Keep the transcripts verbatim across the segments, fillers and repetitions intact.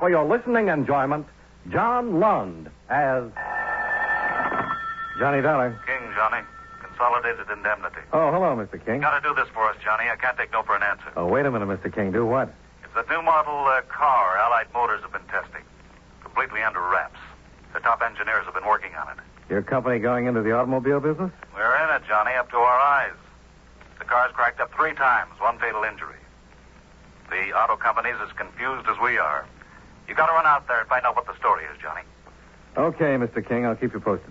for your listening enjoyment, John Lund as Johnny Dollar. King, Johnny. Consolidated Indemnity. Oh, hello, Mister King. You gotta do this for us, Johnny. I can't take no for an answer. Oh, wait a minute, Mister King. Do what? It's the new model uh, car Allied Motors have been testing. Completely under wraps. The top engineers have been working on it. Your company going into the automobile business? We're in it, Johnny, up to our eyes. The car's cracked up three times, one fatal injury. The auto company's as confused as we are. You gotta run out there and find out what the story is, Johnny. Okay, Mister King. I'll keep you posted.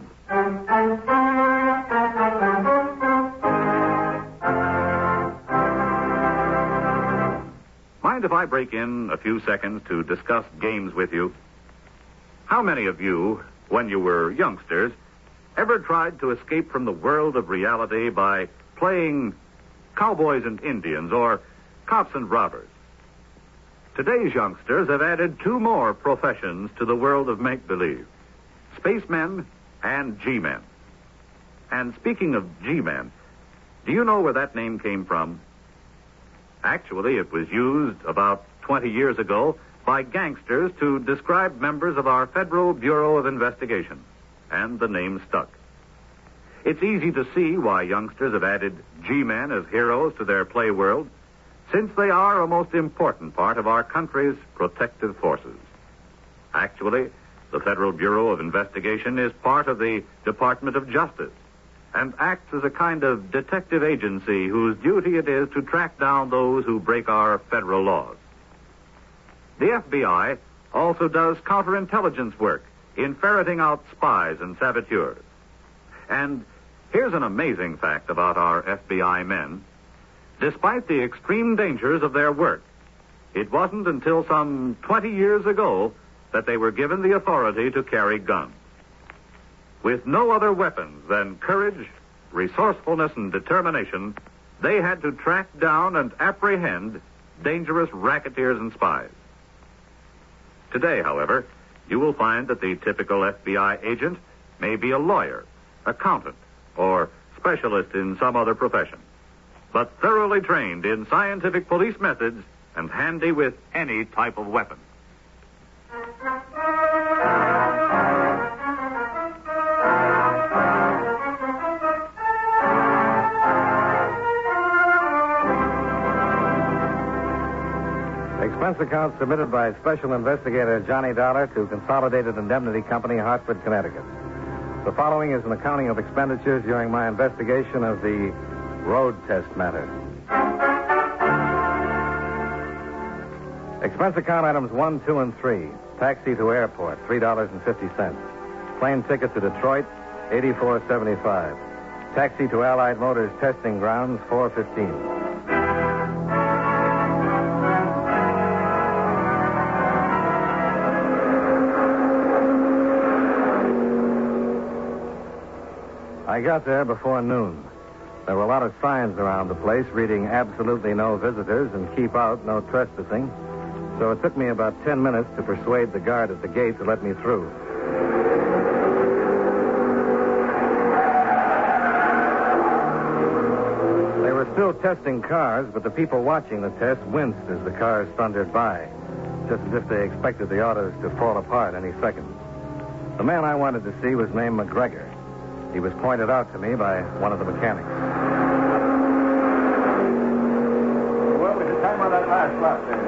Mind if I break in a few seconds to discuss games with you? How many of you, when you were youngsters, ever tried to escape from the world of reality by playing cowboys and Indians or cops and robbers? Today's youngsters have added two more professions to the world of make-believe: spacemen and G-men. And speaking of G-men, do you know where that name came from? Actually, it was used about twenty years ago by gangsters to describe members of our Federal Bureau of Investigation, and the name stuck. It's easy to see why youngsters have added G-men as heroes to their play world, since they are a most important part of our country's protective forces. Actually, the Federal Bureau of Investigation is part of the Department of Justice and acts as a kind of detective agency whose duty it is to track down those who break our federal laws. The F B I also does counterintelligence work in ferreting out spies and saboteurs. And here's an amazing fact about our F B I men. Despite the extreme dangers of their work, it wasn't until some twenty years ago that they were given the authority to carry guns. With no other weapons than courage, resourcefulness, and determination, they had to track down and apprehend dangerous racketeers and spies. Today, however, you will find that the typical F B I agent may be a lawyer, accountant, or specialist in some other profession, but thoroughly trained in scientific police methods and handy with any type of weapon. Expense account submitted by Special Investigator Johnny Dollar to Consolidated Indemnity Company, Hartford, Connecticut. The following is an accounting of expenditures during my investigation of the road test matter. Expense account items one, two, and three. Taxi to airport, three dollars and fifty cents. Plane ticket to Detroit, eighty-four seventy-five. Taxi to Allied Motors testing grounds, four fifteen. I got there before noon. There were a lot of signs around the place reading absolutely no visitors and keep out, no trespassing. So it took me about ten minutes to persuade the guard at the gate to let me through. They were still testing cars, but the people watching the test winced as the cars thundered by, just as if they expected the autos to fall apart any second. The man I wanted to see was named McGregor. He was pointed out to me by one of the mechanics. What was the time on that last lap there,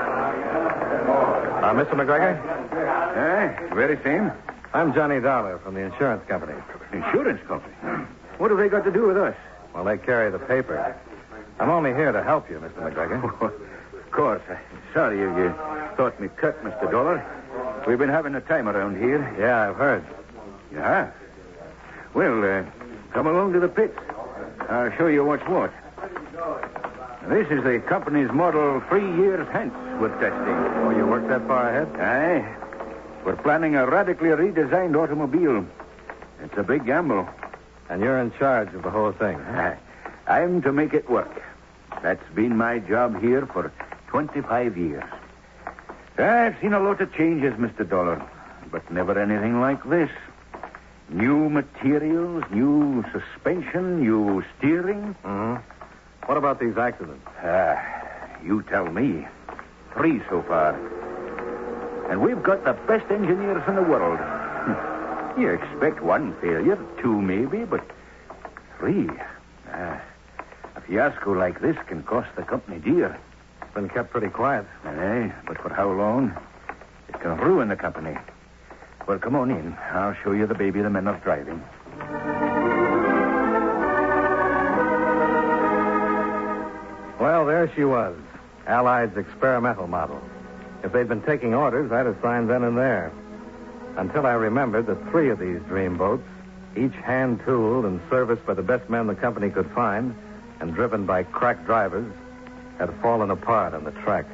Uh, Mister McGregor? eh? Very same. I'm Johnny Dollar from the insurance company. Insurance company? What have they got to do with us? Well, they carry the paper. I'm only here to help you, Mister McGregor. Of course. Sorry if you thought me cut, Mister Dollar. We've been having a time around here. Yeah, I've heard. Yeah? Well, uh, come along to the pits. I'll show you what's what. This is the company's model three years hence we're testing. Oh, you worked that far ahead? Aye. We're planning a radically redesigned automobile. It's a big gamble. And you're in charge of the whole thing, huh? I'm to make it work. That's been my job here for twenty-five years. I've seen a lot of changes, Mister Dollar, but never anything like this. New materials, new suspension, new steering. Mm-hmm. What about these accidents? Ah, you tell me. Three so far. And we've got the best engineers in the world. You expect one failure, two maybe, but three. Ah, a fiasco like this can cost the company dear. It's been kept pretty quiet. Aye, but for how long? It can ruin the company. Well, come on in. I'll show you the baby the men are driving. Well, there she was, Allied's experimental model. If they'd been taking orders, I'd have signed then and there. Until I remembered that three of these dream boats, each hand-tooled and serviced by the best men the company could find and driven by crack drivers, had fallen apart on the track.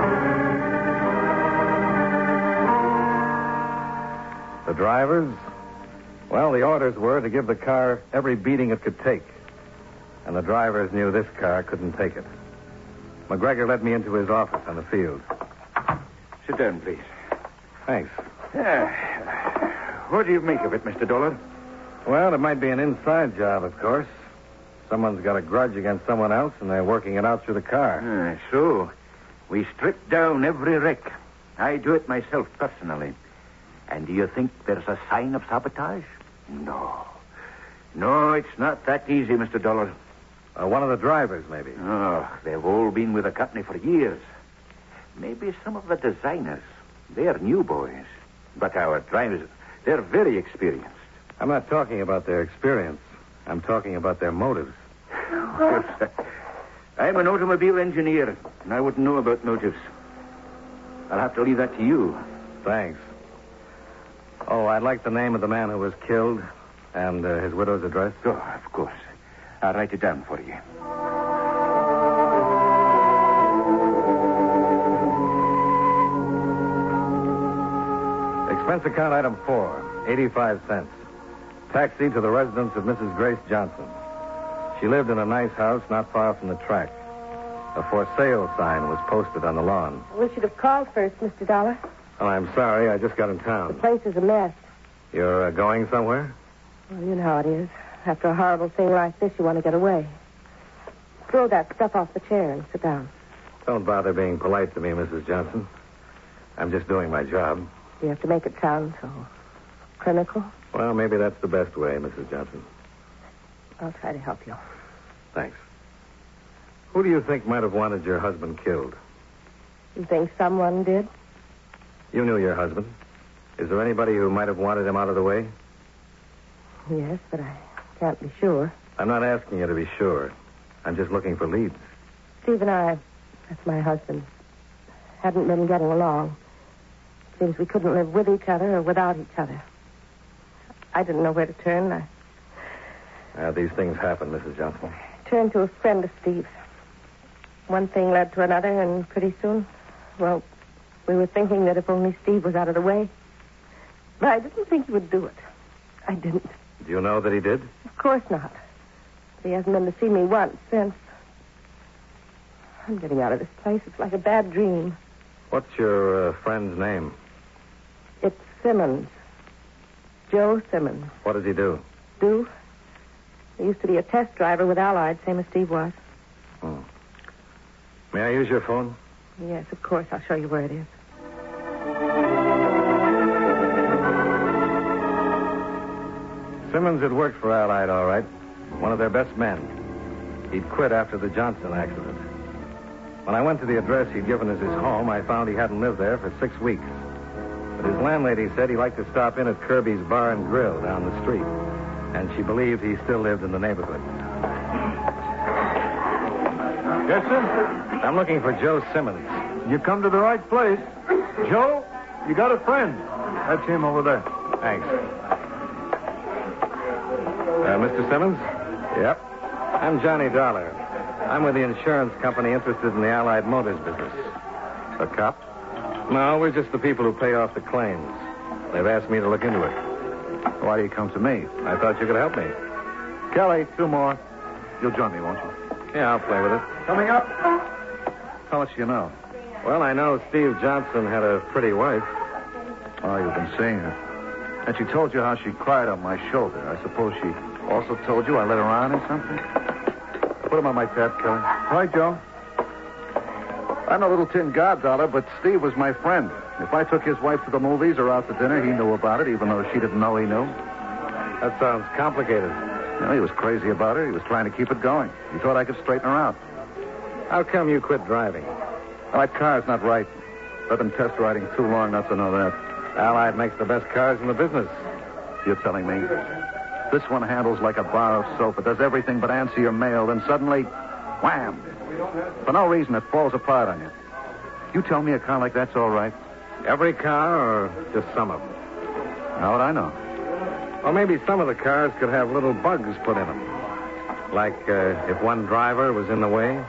The drivers? Well, the orders were to give the car every beating it could take. And the drivers knew this car couldn't take it. McGregor led me into his office on the field. Sit down, please. Thanks. Yeah. What do you make of it, Mister Dollar? Well, it might be an inside job, of course. Someone's got a grudge against someone else, and they're working it out through the car. Uh, so, we strip down every wreck. I do it myself personally. And do you think there's a sign of sabotage? No. No, it's not that easy, Mister Dollar. Uh, one of the drivers, maybe. Oh, they've all been with the company for years. Maybe some of the designers. They're new boys. But our drivers, they're very experienced. I'm not talking about their experience. I'm talking about their motives. I'm an automobile engineer, and I wouldn't know about motives. I'll have to leave that to you. Thanks. Oh, I'd like the name of the man who was killed and uh, his widow's address. Oh, of course. I'll write it down for you. Expense account item four, eighty-five cents. Taxi to the residence of Missus Grace Johnson. She lived in a nice house not far from the track. A for sale sign was posted on the lawn. I wish you'd have called first, Mister Dollar. Oh, I'm sorry. I just got in The town. place is a mess. You're uh, going somewhere? Well, you know how it is. After a horrible thing like this, you want to get away. Throw that stuff off the chair and sit down. Don't bother being polite to me, Missus Johnson. I'm just doing my job. You have to make it sound so clinical. Well, maybe that's the best way, Missus Johnson. I'll try to help you. Thanks. Who do you think might have wanted your husband killed? You think someone did? You knew your husband. Is there anybody who might have wanted him out of the way? Yes, but I can't be sure. I'm not asking you to be sure. I'm just looking for leads. Steve and I, that's my husband, hadn't been getting along. Seems we couldn't live with each other or without each other. I didn't know where to turn. I Uh, these things happen, Missus Johnson. turned to a friend of Steve's. One thing led to another, and pretty soon, well, we were thinking that if only Steve was out of the way. But I didn't think he would do it. I didn't. Do you know that he did? Of course not. He hasn't been to see me once since. I'm getting out of this place. It's like a bad dream. What's your uh, friend's name? It's Simmons. Joe Simmons. What does he do? Do? He used to be a test driver with Allied, same as Steve was. Hmm. May I use your phone? Yes, of course. I'll show you where it is. Simmons had worked for Allied, all right. One of their best men. He'd quit after the Johnson accident. When I went to the address he'd given as his home, I found he hadn't lived there for six weeks. But his landlady said he liked to stop in at Kirby's Bar and Grill down the street. And she believed he still lived in the neighborhood. Yes, sir? I'm looking for Joe Simmons. You come to the right place. Joe, you got a friend. That's him over there. Thanks. Uh, Mister Simmons? Yep. I'm Johnny Dollar. I'm with the insurance company interested in the Allied Motors business. A cop? No, we're just the people who pay off the claims. They've asked me to look into it. Why do you come to me? I thought you could help me. Kelly, two more. You'll join me, won't you? Yeah, I'll play with it. Coming up. How much do you know? Well, I know Steve Johnson had a pretty wife. Oh, you've been seeing her. And she told you how she cried on my shoulder. I suppose she also told you I let her on or something? Put him on my tab, Kelly. All right, Joe. I'm a little tin god dollar, but Steve was my friend. If I took his wife to the movies or out to dinner, he knew about it, even though she didn't know he knew. That sounds complicated. You know, he was crazy about her. He was trying to keep it going. He thought I could straighten her out. How come you quit driving? Well, that car's not right. I've been test riding too long not to know that. Allied makes the best cars in the business. You're telling me? This one handles like a bar of soap. It does everything but answer your mail. Then suddenly, wham! For no reason, it falls apart on you. You tell me a car like that's all right? Every car or just some of them? How would I know? Well, maybe some of the cars could have little bugs put in them. Like uh, if one driver was in the way.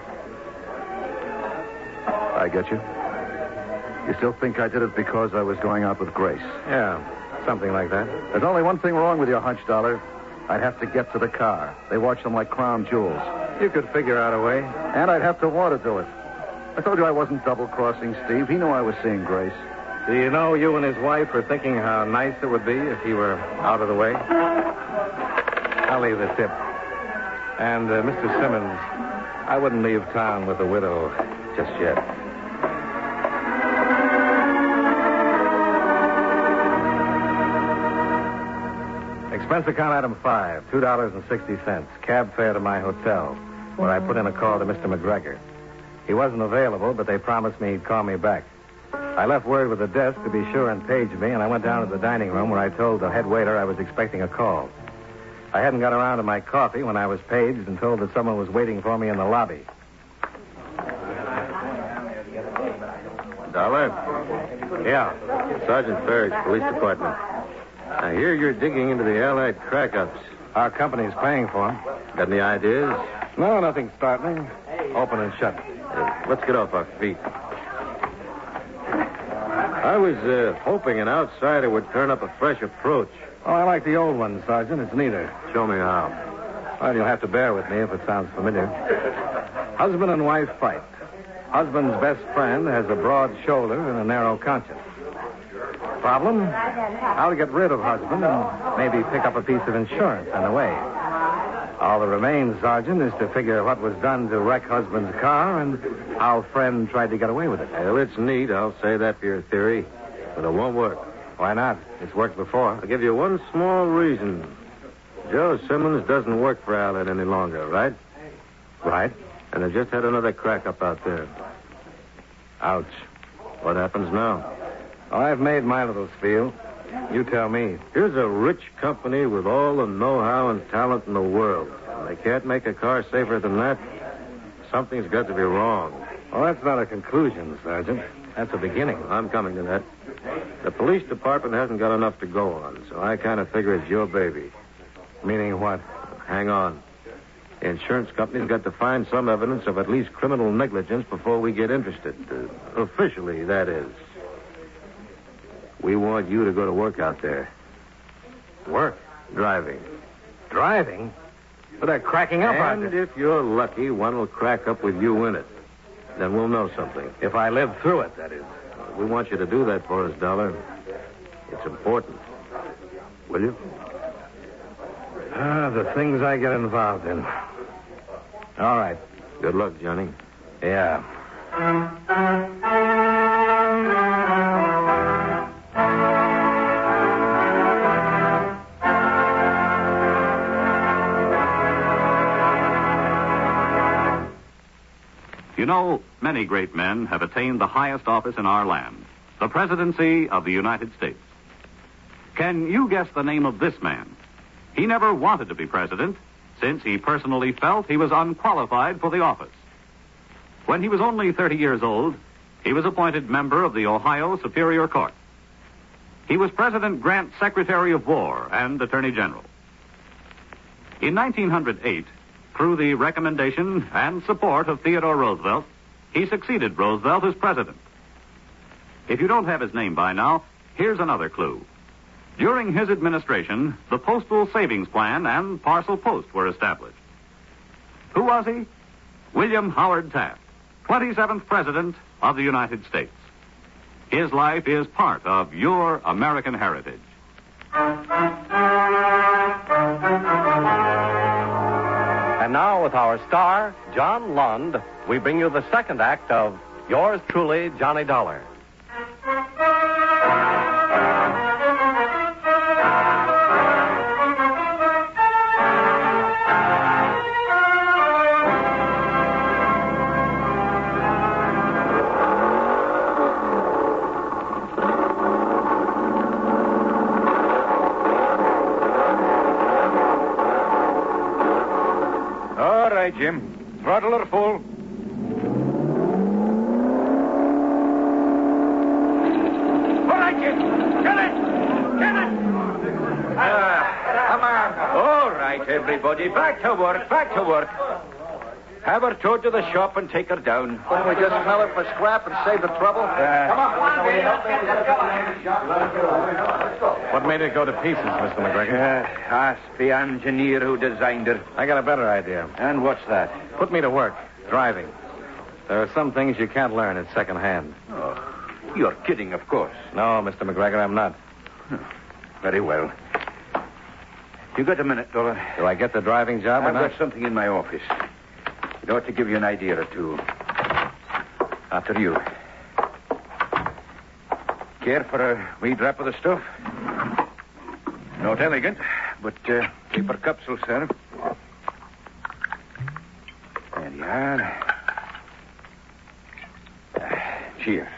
I get you. You still think I did it because I was going out with Grace? Yeah, something like that. There's only one thing wrong with your hunch, Dollar. I'd have to get to the car. They watch them like crown jewels. You could figure out a way. And I'd have to want to do it. I told you I wasn't double-crossing Steve. He knew I was seeing Grace. Do you know you and his wife were thinking how nice it would be if he were out of the way? I'll leave the tip. And, uh, Mister Simmons, I wouldn't leave town with a widow just yet. Expense account item five, two dollars and sixty cents. Cab fare to my hotel, where I put in a call to Mister McGregor. He wasn't available, but they promised me he'd call me back. I left word with the desk to be sure and page me, and I went down to the dining room where I told the head waiter I was expecting a call. I hadn't got around to my coffee when I was paged and told that someone was waiting for me in the lobby. Dollar? Yeah. Sergeant Ferris, Police Department. I hear you're digging into the Allied crack-ups. Our company's paying for them. Got any ideas? No, nothing startling. Open and shut. Uh, let's get off our feet. I was uh, hoping an outsider would turn up a fresh approach. Oh, I like the old one, Sergeant. It's neater. Show me how. Well, you'll have to bear with me if it sounds familiar. Husband and wife fight. Husband's best friend has a broad shoulder and a narrow conscience. Problem? How to get rid of husband and maybe pick up a piece of insurance on the way. All that remains, Sergeant, is to figure what was done to wreck husband's car and how friend tried to get away with it. Well, it's neat. I'll say that for your theory. But it won't work. Why not? It's worked before. I'll give you one small reason. Joe Simmons doesn't work for Allied any longer, right? Right. And they just had another crack up out there. Ouch. What happens now? Oh, I've made my little spiel. You tell me. Here's a rich company with all the know-how and talent in the world. They can't make a car safer than that. Something's got to be wrong. Well, that's not a conclusion, Sergeant. That's a beginning. I'm coming to that. The police department hasn't got enough to go on, so I kind of figure it's your baby. Meaning what? Hang on. The insurance company's got to find some evidence of at least criminal negligence before we get interested. Uh, officially, that is. We want you to go to work out there. Work? Driving. Driving? Well, they're cracking up on And it. if you're lucky, one will crack up with you in it. Then we'll know something. If I live through it, that is. We want you to do that for us, Dollar. It's important. Will you? Ah, the things I get involved in. All right. Good luck, Johnny. Yeah. You know, many great men have attained the highest office in our land, the presidency of the United States. Can you guess the name of this man? He never wanted to be president, since he personally felt he was unqualified for the office. When he was only thirty years old, he was appointed member of the Ohio Superior Court. He was President Grant's Secretary of War and Attorney General. In nineteen oh eight, through the recommendation and support of Theodore Roosevelt, he succeeded Roosevelt as president. If you don't have his name by now, here's another clue. During his administration, the Postal Savings Plan and Parcel Post were established. Who was he? William Howard Taft, twenty-seventh President of the United States. His life is part of your American heritage. And now, with our star, John Lund, we bring you the second act of Yours Truly, Johnny Dollar. Jim. Throttle her full. All right, Jim. Get it! Get it! Ah, come on. All right, everybody. Back to work. Back to work. Have her towed to the shop and take her down. Couldn't we just smell it for scrap and save the trouble? Uh, Come on, What made it go to pieces, Mister McGregor? Uh, ask the engineer who designed her. I got a better idea. And what's that? Put me to work, driving. There are some things you can't learn at second hand. Oh, you're kidding, of course. No, Mister McGregor, I'm not. Very well. You got a minute, Dollar? Do I get the driving job or I've not? got something in my office. It ought to give you an idea or two. After you. Care for a wee drop of the stuff? Not elegant, but uh, paper cups will serve. There you are. Uh, cheers.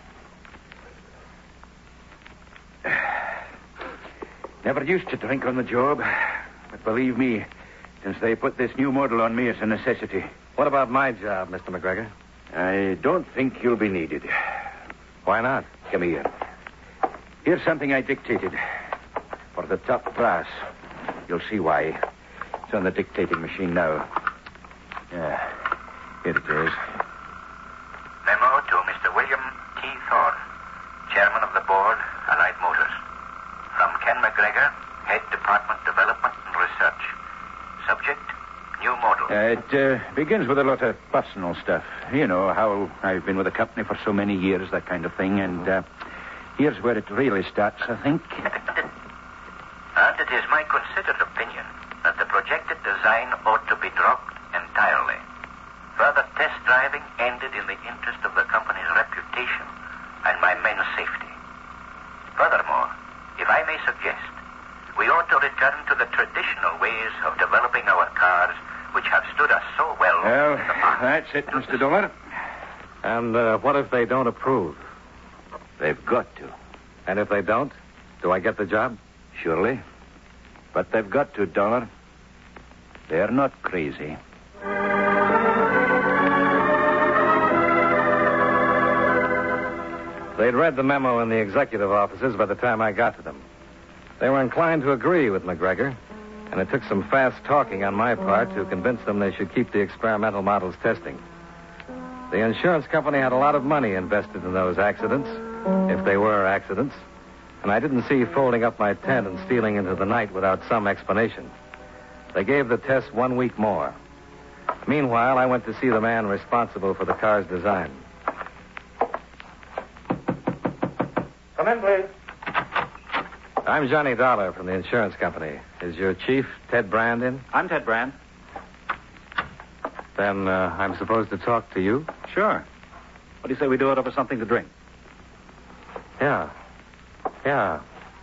Never used to drink on the job, but believe me, since they put this new model on me, it's a necessity. What about my job, Mister McGregor? I don't think you'll be needed. Why not? Come here. Here's something I dictated. For the top brass. You'll see why. It's on the dictating machine now. Yeah. Here it is. Memo to Mister William T. Thorne, Chairman of the Board, Allied Motors. From Ken McGregor, Head Department Development and Research. Subject, new model. Uh, it uh, begins with a lot of personal stuff. You know, how I've been with the company for so many years, that kind of thing. And uh, here's where it really starts, I think. And it is my considered opinion that the projected design ought to be dropped entirely. Further test driving ended in the interest of the company's reputation and my men's safety. Furthermore, if I may suggest, we ought to return to the traditional ways of developing our cars, which have stood us so well. Well, in the past. that's it, Mister Dollar. And uh, what if they don't approve? They've got to. And if they don't, do I get the job? Surely. But they've got to, Dollar. They're not crazy. They'd read the memo in the executive offices by the time I got to them. They were inclined to agree with McGregor, and it took some fast talking on my part to convince them they should keep the experimental models testing. The insurance company had a lot of money invested in those accidents, if they were accidents, and I didn't see folding up my tent and stealing into the night without some explanation. They gave the test one week more. Meanwhile, I went to see the man responsible for the car's design. Come in, please. I'm Johnny Dollar from the insurance company. Is your chief, Ted Brand, in? I'm Ted Brand. Then uh, I'm supposed to talk to you? Sure. What do you say we do it over something to drink? Yeah. Yeah.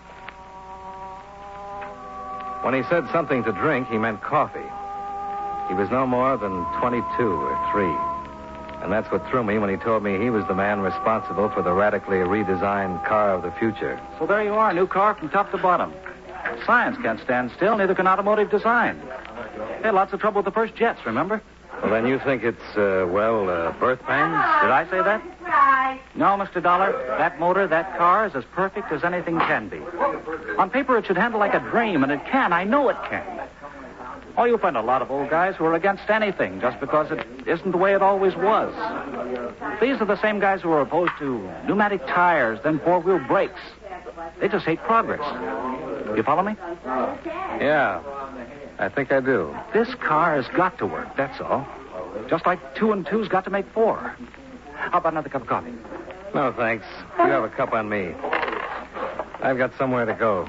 When he said something to drink, he meant coffee. He was no more than twenty-two or three. And that's what threw me when he told me he was the man responsible for the radically redesigned car of the future. So there you are, new car from top to bottom. Science can't stand still, neither can automotive design. They had lots of trouble with the first jets, remember? Well, then you think it's, uh, well, uh, birth pangs? Did I say that? Right. No, Mister Dollar. That motor, that car is as perfect as anything can be. On paper, it should handle like a dream, and it can. I know it can. Oh, you'll find a lot of old guys who are against anything just because it isn't the way it always was. These are the same guys who are opposed to pneumatic tires, then four-wheel brakes. They just hate progress. You follow me? Yeah, I think I do. This car has got to work, that's all. Just like two and two's got to make four. How about another cup of coffee? No, thanks. You have a cup on me. I've got somewhere to go.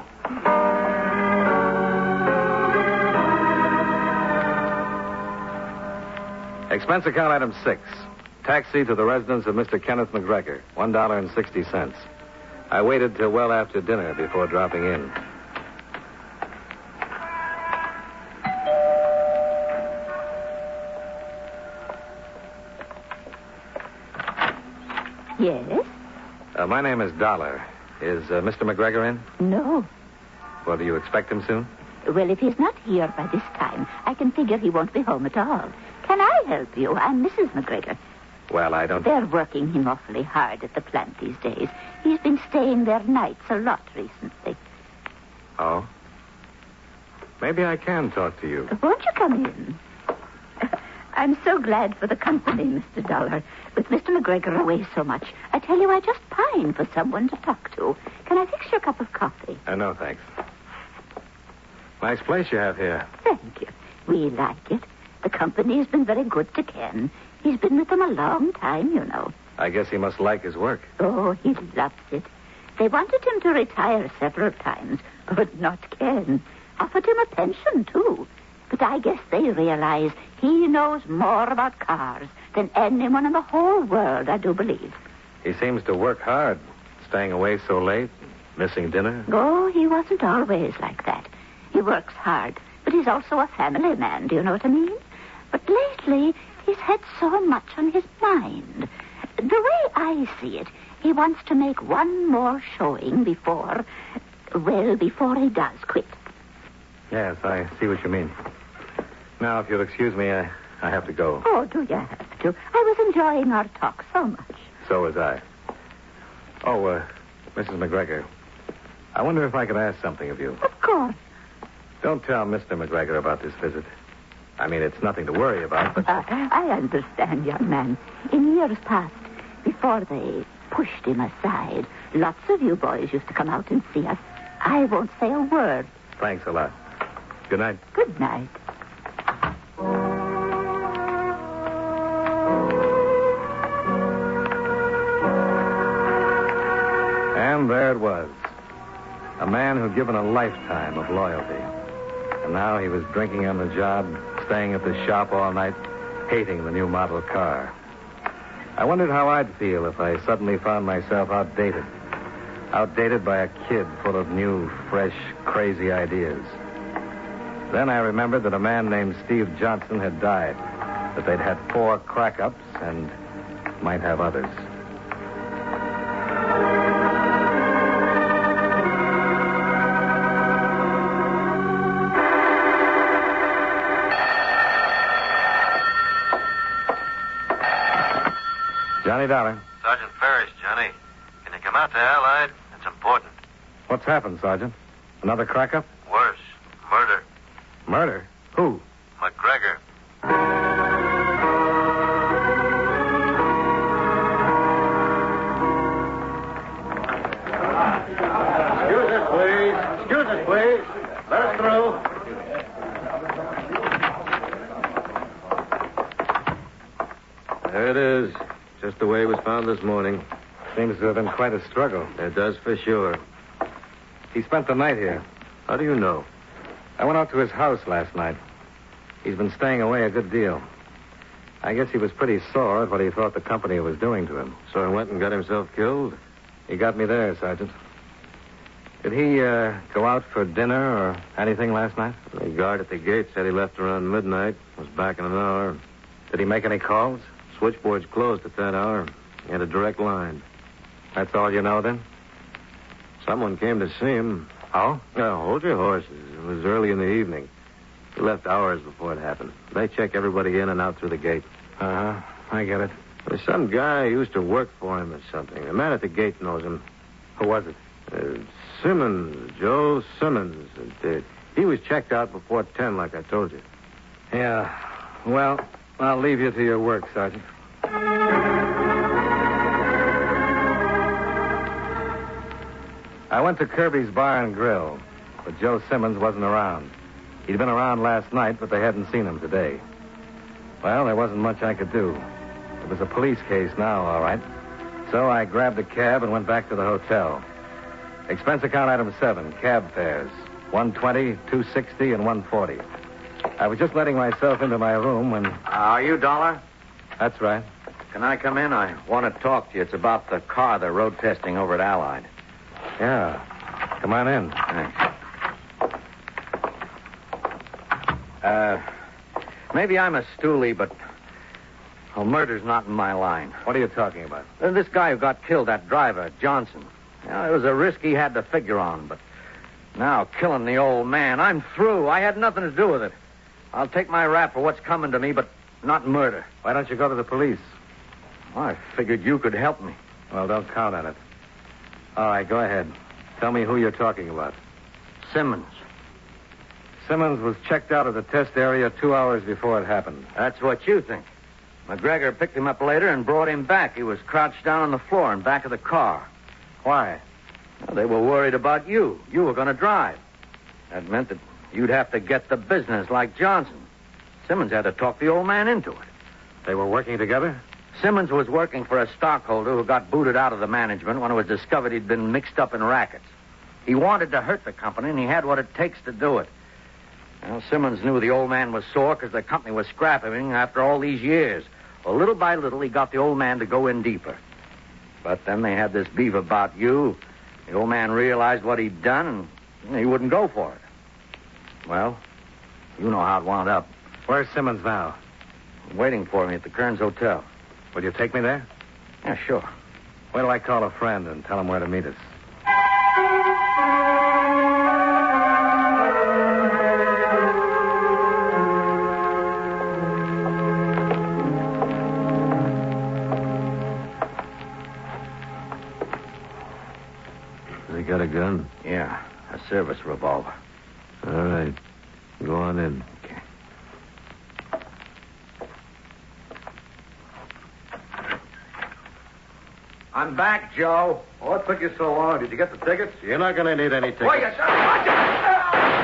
Expense account item six. Taxi to the residence of Mister Kenneth McGregor. One dollar and sixty cents. I waited till well after dinner before dropping in. Yes? Uh, my name is Dollar. Is uh, Mister McGregor in? No. Well, do you expect him soon? Well, if he's not here by this time, I can figure he won't be home at all. Can I help you? I'm Missus McGregor. Well, I don't... They're working him awfully hard at the plant these days. He's been staying there nights a lot recently. Oh? Maybe I can talk to you. Won't you come in? I'm so glad for the company, Mister Dollar. With Mister McGregor away so much, I tell you, I just pine for someone to talk to. Can I fix you a cup of coffee? Uh, no, thanks. Nice place you have here. Thank you. We like it. The company's been very good to Ken. He's been with them a long time, you know. I guess he must like his work. Oh, he loves it. They wanted him to retire several times, but not Ken. Offered him a pension, too. But I guess they realize he knows more about cars than anyone in the whole world, I do believe. He seems to work hard, staying away so late, missing dinner. Oh, he wasn't always like that. He works hard, but he's also a family man, do you know what I mean? But lately, he's had so much on his mind. The way I see it, he wants to make one more showing before, well, before he does quit. Yes, I see what you mean. Now, if you'll excuse me, I, I have to go. Oh, do you have to? I was enjoying our talk so much. So was I. Oh, uh, Missus McGregor, I wonder if I could ask something of you. Of course. Don't tell Mister McGregor about this visit. I mean, it's nothing to worry about, but... Uh, I understand, young man. In years past, before they pushed him aside, lots of you boys used to come out and see us. I won't say a word. Thanks a lot. Good night. Good night. And there it was. A man who'd given a lifetime of loyalty. And now he was drinking on the job, staying at the shop all night, hating the new model car. I wondered how I'd feel if I suddenly found myself outdated. Outdated by a kid full of new, fresh, crazy ideas. Then I remembered that a man named Steve Johnson had died, that they'd had four crack-ups and might have others. Johnny Dollar. Sergeant Ferris, Johnny. Can you come out to Allied? It's important. What's happened, Sergeant? Another crack-up? Worse. Murder. Murder? Who? McGregor. Excuse us, please. Excuse us, please. Let us through. There it is. Just the way it was found this morning. Seems to have been quite a struggle. It does for sure. He spent the night here. How do you know? I went out to his house last night. He's been staying away a good deal. I guess he was pretty sore at what he thought the company was doing to him. So he went and got himself killed? He got me there, Sergeant. Did he uh, go out for dinner or anything last night? The guard at the gate said he left around midnight. Was back in an hour. Did he make any calls? Switchboard's closed at that hour. He had a direct line. That's all you know, then? Someone came to see him. Oh? Oh, hold your horses. It was early in the evening. He left hours before it happened. They check everybody in and out through the gate. Uh-huh. I get it. There's some guy who used to work for him or something. The man at the gate knows him. Who was it? Uh, Simmons. Joe Simmons. And, uh, he was checked out before ten, like I told you. Yeah. Well, I'll leave you to your work, Sergeant. I went to Kirby's Bar and Grill, but Joe Simmons wasn't around. He'd been around last night, but they hadn't seen him today. Well, there wasn't much I could do. It was a police case now, all right. So I grabbed a cab and went back to the hotel. Expense account item seven, cab fares. one twenty, two sixty, and one forty. I was just letting myself into my room when... Uh, are you Dollar? That's right. Can I come in? I want to talk to you. It's about the car they're road testing over at Allied. Yeah. Come on in. Thanks. Uh, maybe I'm a stoolie, but... Well, murder's not in my line. What are you talking about? Uh, this guy who got killed, that driver, Johnson. You know, it was a risk he had to figure on, but Now, killing the old man. I'm through. I had nothing to do with it. I'll take my rap for what's coming to me, but not murder. Why don't you go to the police? Well, I figured you could help me. Well, don't count on it. All right, go ahead. Tell me who you're talking about. Simmons. Simmons was checked out of the test area two hours before it happened. That's what you think. McGregor picked him up later and brought him back. He was crouched down on the floor in back of the car. Why? Well, they were worried about you. You were going to drive. That meant that you'd have to get the business like Johnson. Simmons had to talk the old man into it. They were working together? Simmons was working for a stockholder who got booted out of the management when it was discovered he'd been mixed up in rackets. He wanted to hurt the company, and he had what it takes to do it. Well, Simmons knew the old man was sore because the company was scrapping after all these years. Well, little by little, he got the old man to go in deeper. But then they had this beef about you. The old man realized what he'd done, and he wouldn't go for it. Well, you know how it wound up. Where's Simmons now? Waiting for me at the Kearns Hotel. Will you take me there? Yeah, sure. Wait till I call a friend and tell him where to meet us. Has he got a gun? Yeah, a service revolver. All right. Go on in. Okay. I'm back, Joe. What took you so long? Did you get the tickets? You're not going to need any tickets. Wait, you watch it!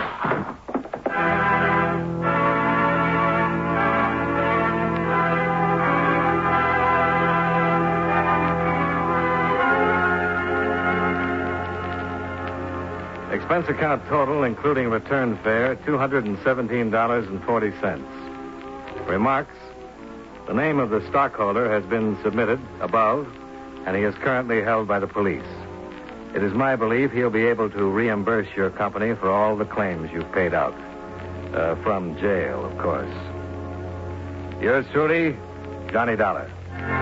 Expense account total, including return fare, two hundred seventeen dollars and forty cents. Remarks: the name of the stockholder has been submitted above, and he is currently held by the police. It is my belief he'll be able to reimburse your company for all the claims you've paid out. Uh, from jail, of course. Yours truly, Johnny Dollar.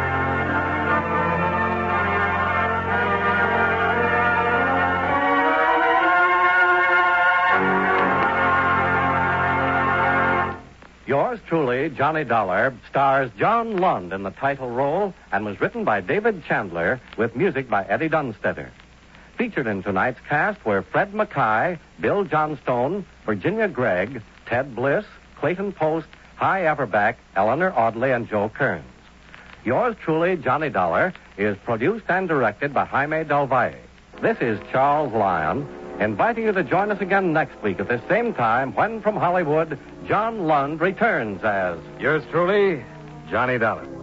Yours truly, Johnny Dollar, stars John Lund in the title role and was written by David Chandler with music by Eddie Dunstetter. Featured in tonight's cast were Fred Mackay, Bill Johnstone, Virginia Gregg, Ted Bliss, Clayton Post, Hy Averback, Eleanor Audley, and Joe Kearns. Yours truly, Johnny Dollar, is produced and directed by Jaime Del Valle. This is Charles Lyon, inviting you to join us again next week at the same time when, from Hollywood, John Lund returns as... Yours truly, Johnny Dollar.